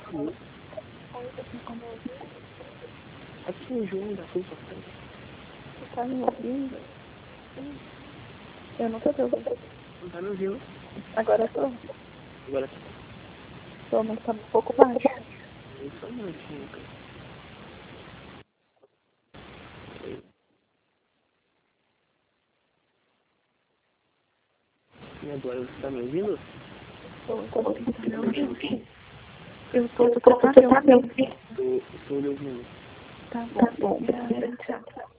Sim. Aqui o João da frente. Você tá me ouvindo? Eu não tô te ouvindo. Não tá me ouvindo? Agora eu tô. Agora tá. Tô, mas tá um pouco baixo. Só um minutinho, cara. E agora, você tá me ouvindo? Tô ouvindo. Tá me ouvindo? Eu tô, você tá me ouvindo? Tô lhe ouvindo. Tá bom. Obrigada, tchau.